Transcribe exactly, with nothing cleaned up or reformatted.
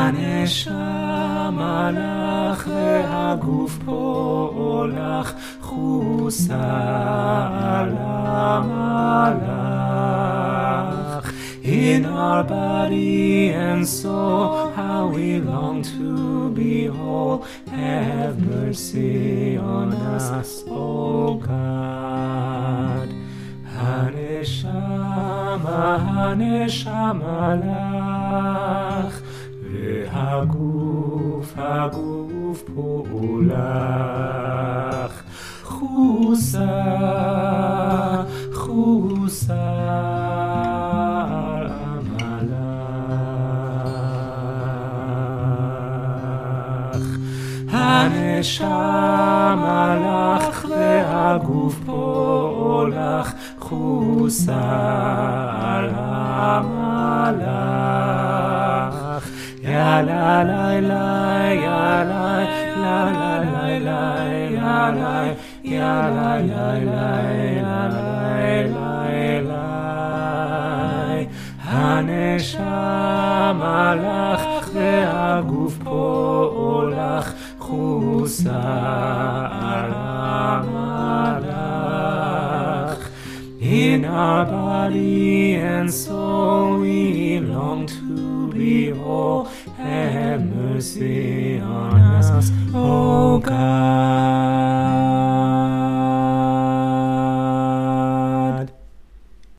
הנשמה לך והגוף פועלך, חוסה על המלאך. In our body and soul, how we long to be whole. Have mercy on us, O God. הנשמה, הנשמה לך, והגוף, הגוף פועלך, חוסה, חוסה על המלאך. הנשמה לך והגוף פועלך, חוסה על המלאך. יא לה לה לה יא לה לה לה לה יא לה יא לה יא לה יא לה. הנשמה לך והגוף פועלך, חוסה על המלאך. In our body and soul we long to be whole. Have mercy on us, O God.